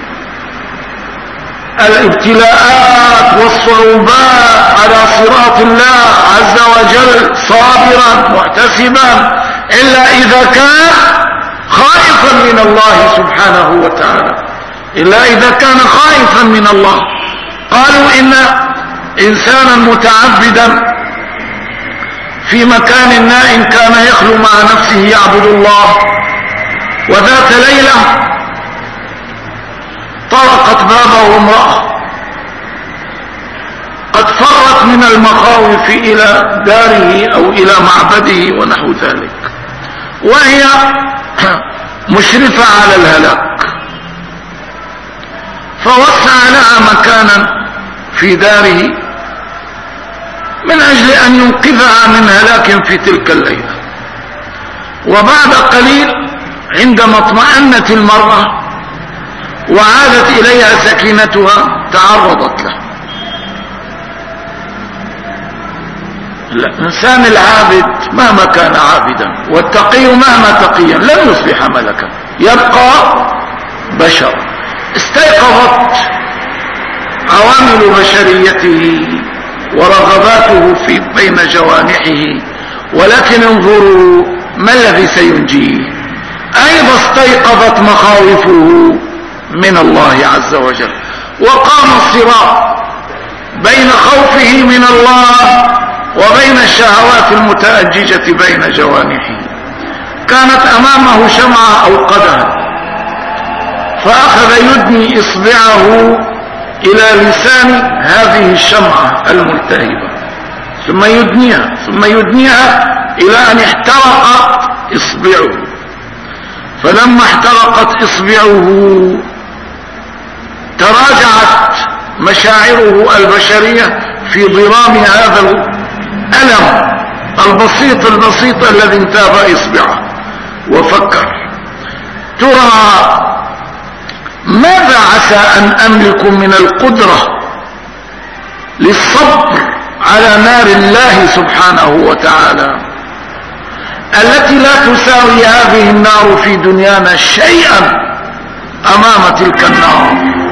الابتلاءات والصعوبات على صراط الله عز وجل صابرا محتسبا، إلا إذا كان خائفا من الله سبحانه وتعالى، إلا إذا كان خائفا من الله. قالوا إن إنسانا متعبدا في مكان نائم كان يخلو مع نفسه يعبد الله، وذات ليلة طرقت بابه امرأة استيقظت من المخاوف إلى داره أو إلى معبده ونحو ذلك، وهي مشرفة على الهلاك، فوسع لها مكانا في داره من أجل أن ينقذها من هلاك في تلك الليلة. وبعد قليل عندما اطمأنت المرأة وعادت إليها سكينتها تعرضت له. الإنسان العابد مهما كان عابدا والتقي مهما تقيا لن يصبح ملكا، يبقى بشر. استيقظت عوامل بشريته ورغباته في بين جوانحه، ولكن انظروا ما الذي سينجيه. أيضا استيقظت مخاوفه من الله عز وجل، وقام الصراع بين خوفه من الله وبين الشهوات المتأججة بين جوانحه. كانت أمامه شمعة أوقدها، فأخذ يدني إصبعه إلى لسان هذه الشمعة الملتهبة، ثم يدنيها ثم يدنيها إلى أن احترقت إصبعه. فلما احترقت إصبعه تراجعت مشاعره البشرية في ضرام هذا الألم البسيط البسيط الذي انتاب إصبعه، وفكر: ترى ماذا عسى أن أملك من القدرة للصبر على نار الله سبحانه وتعالى التي لا تساوي هذه النار في دنيانا شيئا أمام تلك النار.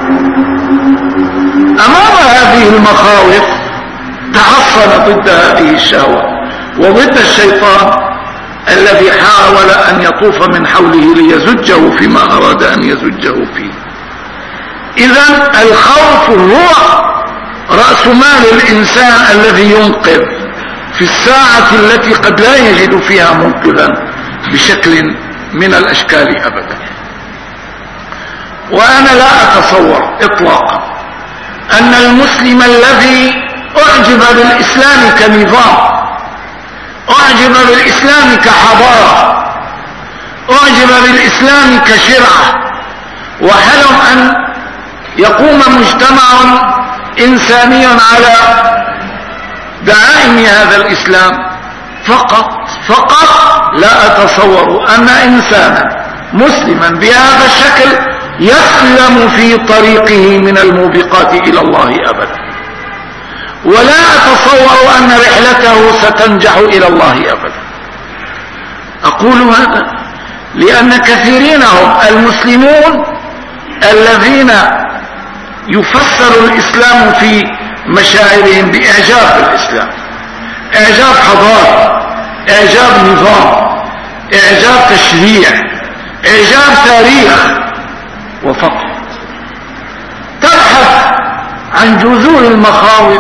أمام هذه المخاوف تحصن ضد هذه الشهوة وضد الشيطان الذي حاول أن يطوف من حوله ليزجه فيما أراد أن يزجه فيه. إذن الخوف هو رأس مال الإنسان الذي ينقذ في الساعة التي قد لا يجد فيها منقذا بشكل من الأشكال أبدا. وأنا لا أتصور إطلاقا أن المسلم الذي أعجب بالإسلام كنظام، أعجب بالإسلام كحضارة، أعجب بالإسلام كشرعة، وحلم أن يقوم مجتمع إنساني على دعائم هذا الإسلام فقط فقط لا أتصور أن إنسانا مسلما بهذا الشكل يسلم في طريقه من الموبقات إلى الله أبدا، ولا أتصور أن رحلته ستنجح إلى الله أبدا. أقول هذا لأن كثيرين هم المسلمون الذين يفسر الإسلام في مشاعرهم بإعجاب الإسلام، إعجاب حضارة، إعجاب نظام، إعجاب تشريع، إعجاب تاريخ، وفقط. تبحث عن جذور المخاوف،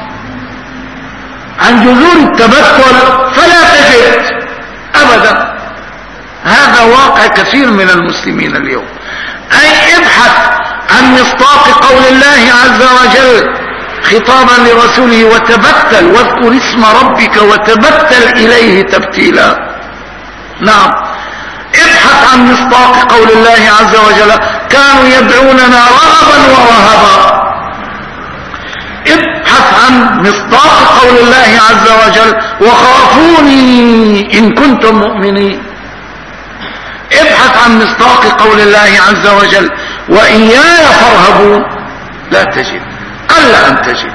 عن جذور التبتل، فلا تجد أبدا. هذا واقع كثير من المسلمين اليوم. أي ابحث عن مصداق قول الله عز وجل خطابا لرسوله: وتبتل واذكر اسم ربك وتبتل إليه تبتيلا. نعم، ابحث عن مصداق قول الله عز وجل: كانوا يدعوننا رغبا ورهبا. ابحث عن مصداق قول الله عز وجل: وخافوني إن كنتم مؤمنين. ابحث عن مصداق قول الله عز وجل: وإياي فارهبون. لا تجد، قل أن تجد.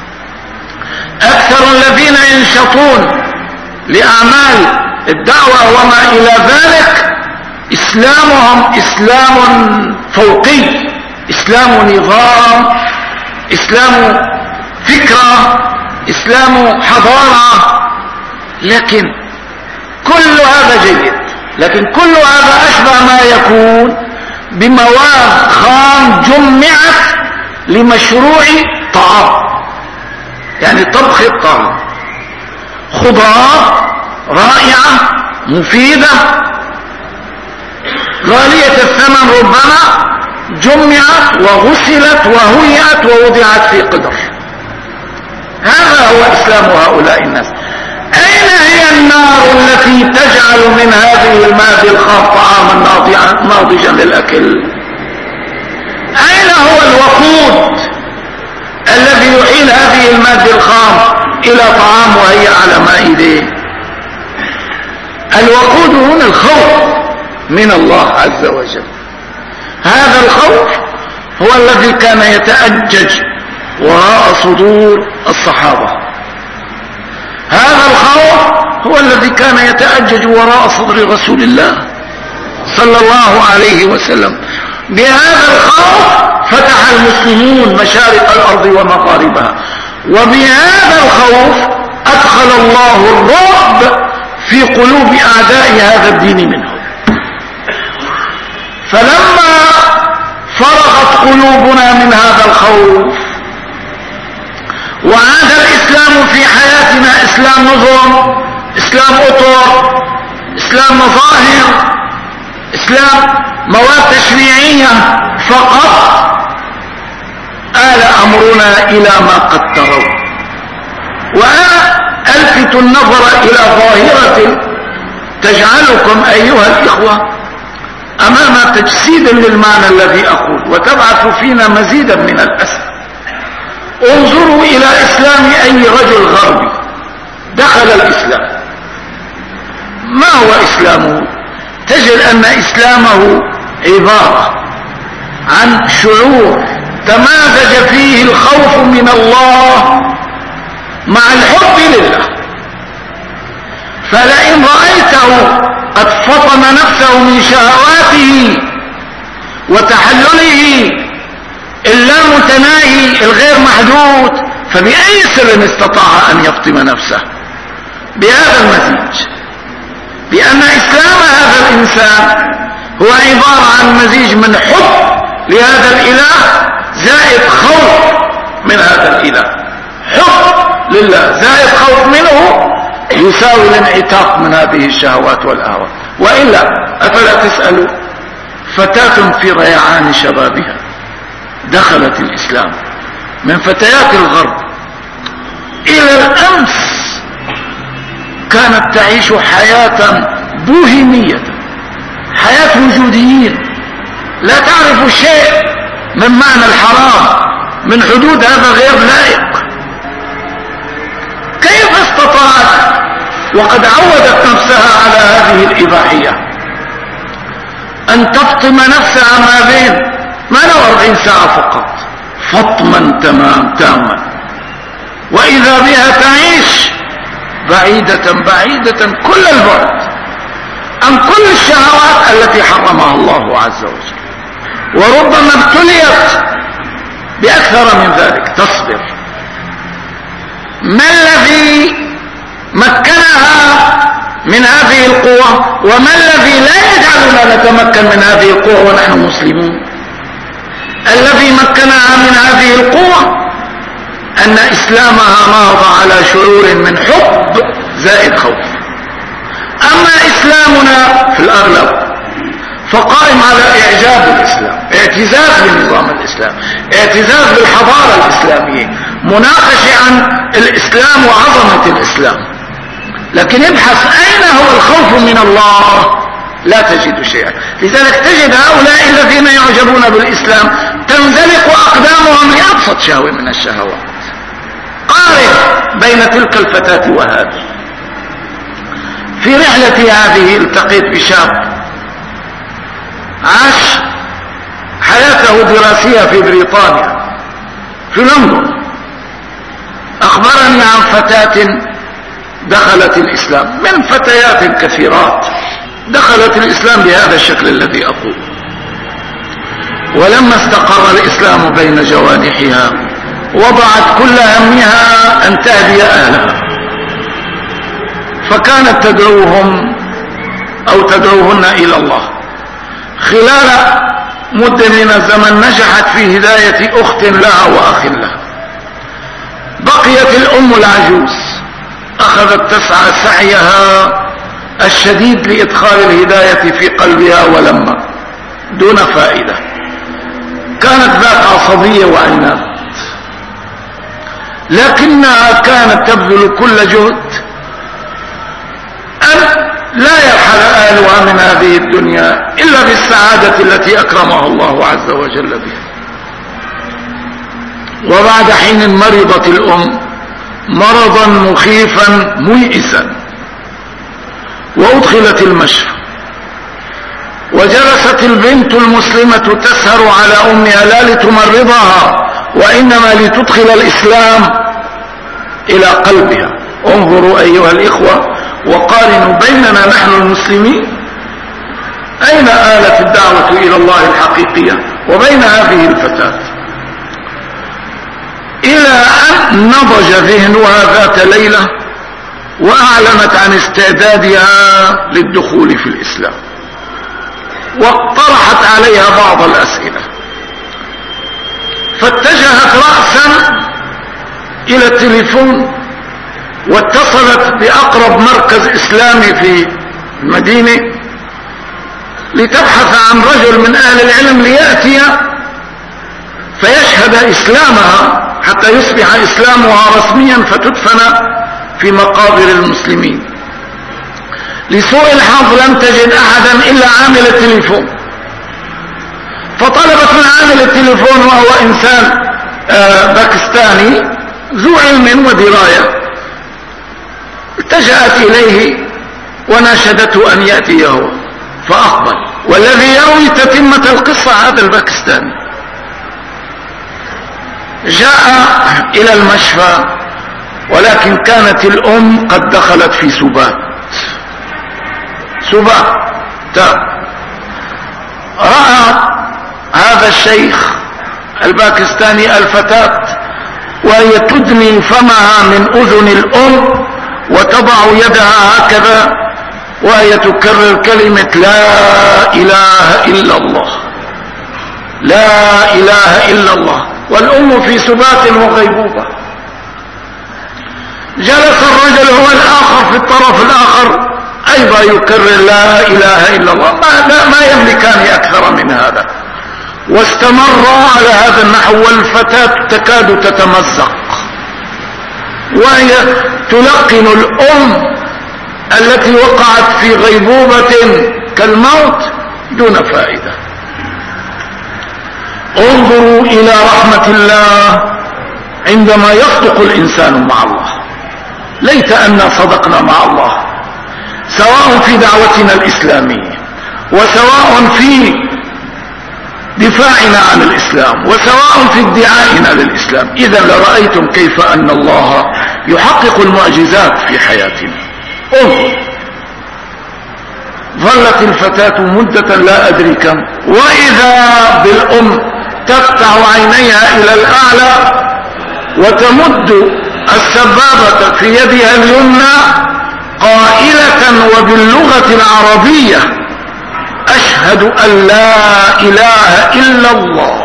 أكثر الذين ينشطون لأعمال الدعوة وما إلى ذلك إسلامهم إسلام فوقي، إسلام نظام، إسلام فكرة، إسلام حضارة. لكن كل هذا جيد، لكن كل هذا أشبه ما يكون بمواد خام جمعت لمشروع طعام، يعني طبخ الطعام، خضار رائعة مفيدة غالية الثمن ربما جمعت وغسلت وهيئت ووضعت في قدر. هذا هو إسلام هؤلاء الناس. أين هي النار التي تجعل من هذه المادة الخام طعاما ناضجا للأكل؟ أين هو الوقود الذي يحيل هذه المادة الخام إلى طعام وهي على مائدة؟ الوقود هنا الخوف من الله عز وجل. هذا الخوف هو الذي كان يتأجج وراء صدور الصحابة. هذا الخوف هو الذي كان يتأجج وراء صدر رسول الله صلى الله عليه وسلم. بهذا الخوف فتح المسلمون مشارق الأرض ومغاربها، وبهذا الخوف أدخل الله الرعب في قلوب أعداء هذا الدين منهم. فلما فرغت قلوبنا من هذا الخوف وعاد الإسلام في حياتنا إسلام نظم، إسلام أطر، إسلام مظاهر، إسلام مواد تشريعية فقط، آل أمرنا إلى ما قد تروا. وأنا ألفت النظر إلى ظاهرة تجعلكم أيها الإخوة أمام تجسيد للمعنى الذي أقول وتبعث فينا مزيدا من الأسف. انظروا إلى إسلام أي رجل غربي دخل الإسلام، ما هو إسلامه؟ تجد أن إسلامه عبارة عن شعور تمازج فيه الخوف من الله مع الحب لله. فلئن رأيته قد فطن نفسه من شهواته وتحلله اللامتناهي الغير محدود، فبأي سر استطاع أن يفطم نفسه؟ بهذا المزيج، بأن إسلام هذا الإنسان هو عبارة عن مزيج من حب لهذا الإله زائد خوف من هذا الإله. حب لله زائد خوف منه يساوي الانعتاق من هذه الشهوات والأهواء. وإلا أفلا تسألوا فتاة في ريعان شبابها دخلت الإسلام من فتيات الغرب إلى الأمس كانت تعيش حياة بوهيمية، حياة وجوديين، لا تعرف شيء من معنى الحرام، من حدود هذا غير لائق. كيف استطاعت وقد عودت نفسها على هذه الإباحية أن تفطم نفسها ما بين ثمانية وأربعين ساعة فقط فطما تمام تاما، وإذا بها تعيش بعيدة بعيدة كل البعد عن كل الشهوات التي حرمها الله عز وجل، وربما ابتليت بأكثر من ذلك تصبر. ما الذي مكنها من هذه القوة وما الذي لا يجعلنا نتمكن من هذه القوة ونحن مسلمون؟ الذي مكنها من هذه القوة أن إسلامها نهض على شعور من حب زائد خوف. أما إسلامنا في الأغلب فقائم على إعجاب الإسلام، اعتزاز بنظام الإسلام، اعتزاز بالحضارة الإسلامية، مناقشة عن الإسلام وعظمة الإسلام. لكن ابحث أين هو الخوف من الله لا تجد شيئا. لذلك تجد هؤلاء الذين يعجبون بالإسلام تنزلق أقدامهم لأبسط شهوة من الشهوات. قارن بين تلك الفتاة وهذه. في رحلتي هذه التقيت بشاب عاش حياته الدراسية في بريطانيا في لندن. أخبرني عن فتاة دخلت الإسلام من فتيات كثيرات دخلت الإسلام بهذا الشكل الذي أقول. ولما استقر الإسلام بين جوانحها وضعت كل همها أن تهدي أهلها، فكانت تدعوهم أو تدعوهن إلى الله. خلال مدة من الزمن نجحت في هداية أخت لها وأخ لها. بقيت الأم العجوز أخذت تسعى سعيها الشديد لإدخال الهداية في قلبها ولما دون فائدة. كانت ذات عصبية وعناد. لكنها كانت تبذل كل جهد أن لا يرحل أهلها من هذه الدنيا إلا بالسعادة التي أكرمها الله عز وجل بها. وبعد حين مرضت الأم مرضا مخيفا ميئسا وأدخلت المشفى، وجلست البنت المسلمة تسهر على أمها لا لتمرضها وإنما لتدخل الإسلام إلى قلبها. انظروا أيها الإخوة وقارنوا بيننا نحن المسلمين أين آلت الدعوة إلى الله الحقيقية وبين هذه الفتاة، إلى أن نضج ذهنها ذات ليلة وأعلنت عن استعدادها للدخول في الإسلام، واقترحت عليها بعض الأسئلة، فاتجهت رأسا إلى التليفون واتصلت بأقرب مركز إسلامي في المدينة لتبحث عن رجل من أهل العلم ليأتي فيشهد إسلامها حتى يصبح إسلامها رسميا فتدفن في مقابر المسلمين. لسوء الحظ لم تجد أحدا إلا عامل التليفون، فطلبت من عامل التليفون وهو إنسان باكستاني ذو علم ودراية، التجأت إليه وناشدته أن يأتي هو فأقبل. والذي يروي تتمة القصة هذا الباكستاني جاء إلى المشفى، ولكن كانت الأم قد دخلت في سبات سبات تام. رأى هذا الشيخ الباكستاني الفتاة وهي تدني فمها من أذن الأم وتضع يدها هكذا وهي تكرر كلمة لا إله إلا الله، لا إله إلا الله، والأم في سبات وغيبوبة. جلس الرجل هو الآخر في الطرف الآخر أيضا يكرر لا إله إلا الله، ما, لا ما يملكان أكثر من هذا، واستمر على هذا النحو والفتاة تكاد تتمزق وهي تلقن الأم التي وقعت في غيبوبة كالموت دون فائدة. انظروا إلى رحمة الله عندما يصدق الإنسان مع الله. ليت أننا صدقنا مع الله سواء في دعوتنا الإسلامية وسواء في دفاعنا عن الإسلام وسواء في ادعائنا للإسلام، إذا لرأيتم كيف أن الله يحقق المعجزات في حياتنا. انظر، ظلت الفتاة مدة لا أدري كم، وإذا بالأم تفتح عينيها إلى الأعلى وتمد السبابة في يدها اليمنى قائلة وباللغة العربية أشهد أن لا إله إلا الله،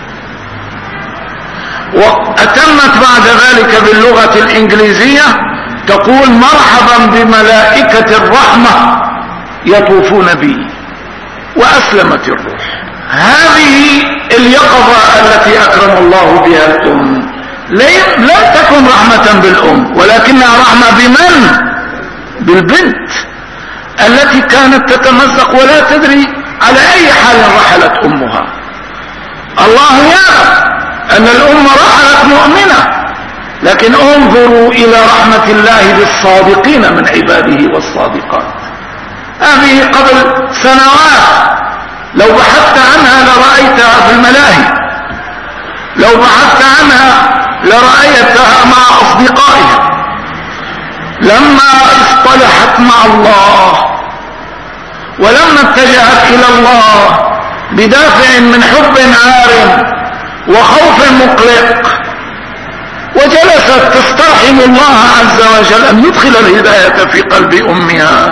وأتمت بعد ذلك باللغة الإنجليزية تقول مرحبا بملائكة الرحمة يطوفون بي، وأسلمت الروح. هذه اليقظة التي أكرم الله بها الأم لم تكن رحمة بالأم ولكنها رحمة بمن؟ بالبنت التي كانت تتمزق ولا تدري على أي حال رحلت أمها. الله يعلم أن الأم رحلت مؤمنة، لكن انظروا إلى رحمة الله بالصادقين من عباده والصادقات. هذه قبل سنوات لو بحثت عنها لرأيتها في الملاهي، لو بحثت عنها لرأيتها مع أصدقائها. لما اصطلحت مع الله ولما اتجهت إلى الله بدافع من حب عار وخوف مقلق وجلست تسترحم الله عز وجل أن يدخل الهداية في قلب أمها،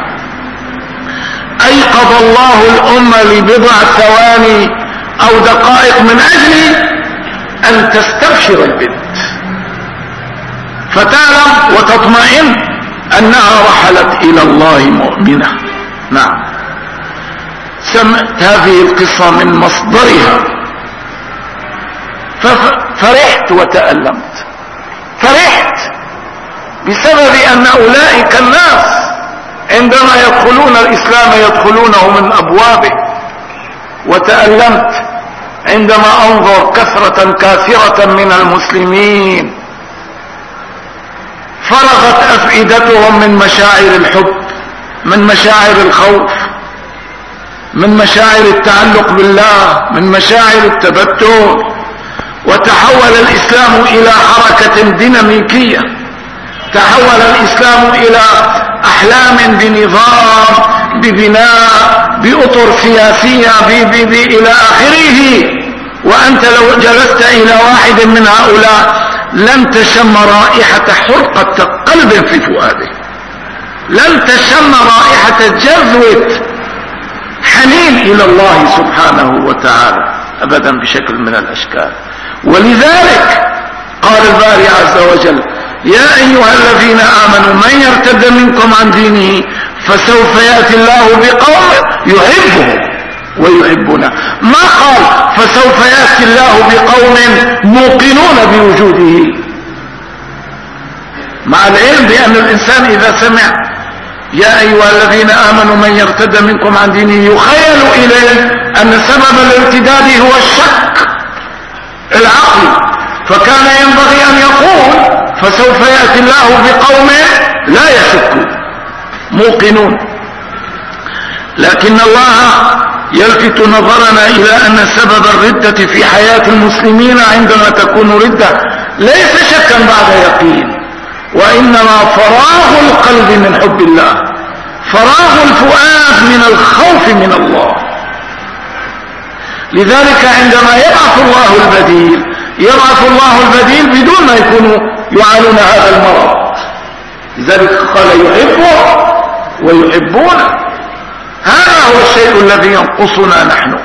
أيقظ الله الأمة لبضع ثواني أو دقائق من أجل أن تستبشر البنت فتعلم وتطمئن أنها رحلت إلى الله مؤمنة. نعم، سمعت هذه القصة من مصدرها ففرحت وتألمت، فرحت بسبب أن أولئك الناس عندما يدخلون الإسلام يدخلونه من أبوابه، وتألمت عندما أنظر كثرة كاثرة من المسلمين فرغت أفئدتهم من مشاعر الحب، من مشاعر الخوف، من مشاعر التعلق بالله، من مشاعر التبتل، وتحول الإسلام إلى حركة ديناميكية، تحول الإسلام إلى أحلام بنظام ببناء بأطر سياسية بي بي بي إلى آخره. وأنت لو جلست إلى واحد من هؤلاء لن تشم رائحة حرقة قلب في فؤاده، لن تشم رائحة جذوة حنين إلى الله سبحانه وتعالى أبدا بشكل من الأشكال. ولذلك قال الباري عز وجل: يا أيها الذين آمنوا من يرتد منكم عن دينه فسوف يأتي الله بقوم يحبهم ويحبونه. ما قال فسوف يأتي الله بقوم موقنون بوجوده، مع العلم بأن الإنسان إذا سمع يا أيها الذين آمنوا من يرتد منكم عن دينه يخيل إليه أن سبب الارتداد هو الشك العقلي، فكان ينبغي أن يقول فسوف يأتي الله بقوم لا يشكون موقنون. لكن الله يلفت نظرنا إلى أن سبب الردة في حياة المسلمين عندما تكون ردة ليس شكا بعد يقين، وإنما فراغ القلب من حب الله، فراغ الفؤاد من الخوف من الله. لذلك عندما يبعث الله البديل يبعث الله البديل بدون ما يكونوا يعانون هذا المرض. لذلك قال يحبه ويحبونه. هذا هو الشيء الذي ينقصنا نحن.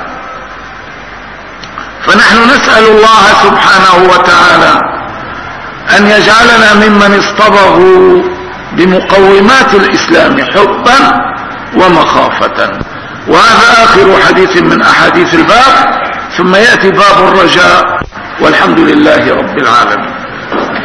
فنحن نسأل الله سبحانه وتعالى أن يجعلنا ممن اصطبغوا بمقومات الإسلام حبا ومخافة. وهذا آخر حديث من أحاديث الباب، ثم يأتي باب الرجاء، والحمد لله رب العالمين.